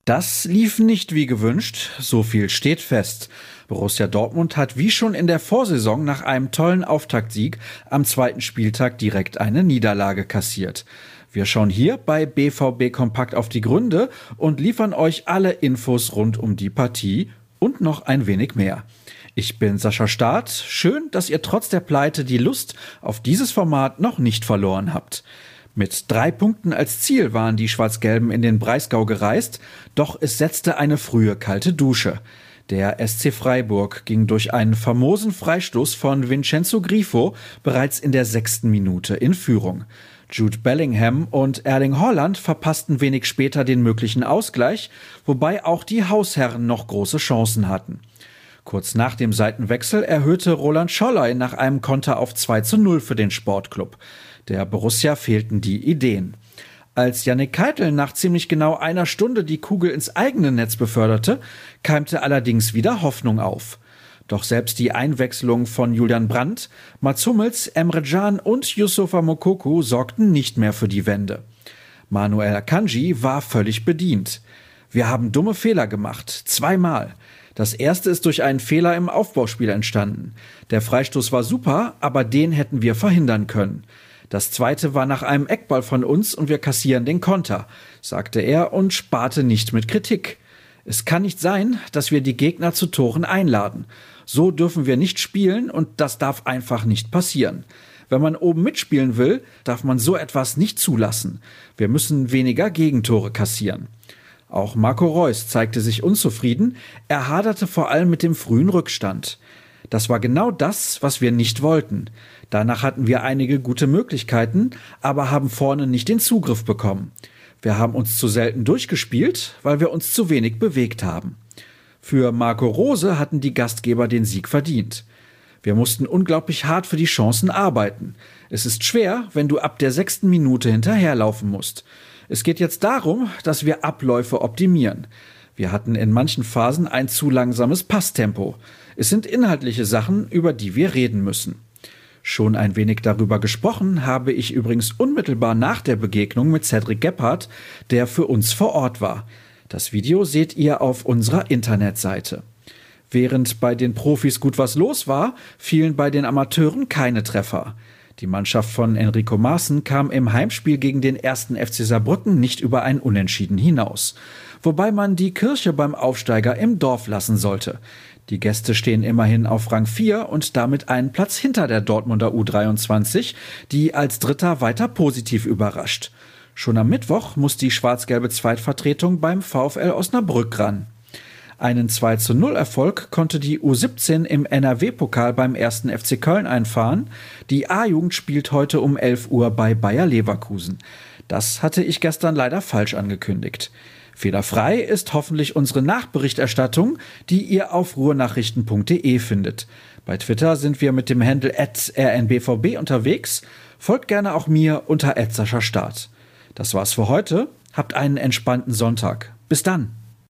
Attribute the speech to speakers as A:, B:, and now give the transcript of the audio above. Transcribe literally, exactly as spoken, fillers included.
A: Das lief nicht wie gewünscht, so viel steht fest. Borussia Dortmund hat wie schon in der Vorsaison nach einem tollen Auftaktsieg am zweiten Spieltag direkt eine Niederlage kassiert. Wir schauen hier bei B V B Kompakt auf die Gründe und liefern euch alle Infos rund um die Partie und noch ein wenig mehr. Ich bin Sascha Staat. Schön, dass ihr trotz der Pleite die Lust auf dieses Format noch nicht verloren habt. Mit drei Punkten als Ziel waren die Schwarz-Gelben in den Breisgau gereist, doch es setzte eine frühe kalte Dusche. Der S C Freiburg ging durch einen famosen Freistoß von Vincenzo Grifo bereits in der sechsten Minute in Führung. Jude Bellingham und Erling Haaland verpassten wenig später den möglichen Ausgleich, wobei auch die Hausherren noch große Chancen hatten. Kurz nach dem Seitenwechsel erhöhte Roland Scholley nach einem Konter auf zwei zu null für den Sportclub. Der Borussia fehlten die Ideen. Als Yannick Keitel nach ziemlich genau einer Stunde die Kugel ins eigene Netz beförderte, keimte allerdings wieder Hoffnung auf. Doch selbst die Einwechslung von Julian Brandt, Mats Hummels, Emre Can und Youssoufa Moukoko sorgten nicht mehr für die Wende. Manuel Akanji war völlig bedient. Wir haben dumme Fehler gemacht, zweimal. Das erste ist durch einen Fehler im Aufbauspiel entstanden. Der Freistoß war super, aber den hätten wir verhindern können. Das zweite war nach einem Eckball von uns und wir kassieren den Konter, sagte er und sparte nicht mit Kritik. Es kann nicht sein, dass wir die Gegner zu Toren einladen. So dürfen wir nicht spielen und das darf einfach nicht passieren. Wenn man oben mitspielen will, darf man so etwas nicht zulassen. Wir müssen weniger Gegentore kassieren. Auch Marco Reus zeigte sich unzufrieden. Er haderte vor allem mit dem frühen Rückstand. Das war genau das, was wir nicht wollten. Danach hatten wir einige gute Möglichkeiten, aber haben vorne nicht den Zugriff bekommen. Wir haben uns zu selten durchgespielt, weil wir uns zu wenig bewegt haben. Für Marco Rose hatten die Gastgeber den Sieg verdient. Wir mussten unglaublich hart für die Chancen arbeiten. Es ist schwer, wenn du ab der sechsten Minute hinterherlaufen musst. Es geht jetzt darum, dass wir Abläufe optimieren. Wir hatten in manchen Phasen ein zu langsames Passtempo. Es sind inhaltliche Sachen, über die wir reden müssen. Schon ein wenig darüber gesprochen habe ich übrigens unmittelbar nach der Begegnung mit Cedric Gebhardt, der für uns vor Ort war. Das Video seht ihr auf unserer Internetseite. Während bei den Profis gut was los war, fielen bei den Amateuren keine Treffer. Die Mannschaft von Enrico Maaßen kam im Heimspiel gegen den ersten F C Saarbrücken nicht über ein Unentschieden hinaus. Wobei man die Kirche beim Aufsteiger im Dorf lassen sollte. Die Gäste stehen immerhin auf Rang vier und damit einen Platz hinter der Dortmunder U dreiundzwanzig, die als Dritter weiter positiv überrascht. Schon am Mittwoch muss die schwarz-gelbe Zweitvertretung beim VfL Osnabrück ran. Einen zwei zu null Erfolg konnte die U siebzehn im N R W-Pokal beim ersten F C Köln einfahren. Die A-Jugend spielt heute um elf Uhr bei Bayer Leverkusen. Das hatte ich gestern leider falsch angekündigt. Fehlerfrei ist hoffentlich unsere Nachberichterstattung, die ihr auf ruhrnachrichten punkt de findet. Bei Twitter sind wir mit dem Handle at r n b v b unterwegs. Folgt gerne auch mir unter at Sascha Staat. Das war's für heute. Habt einen entspannten Sonntag. Bis dann.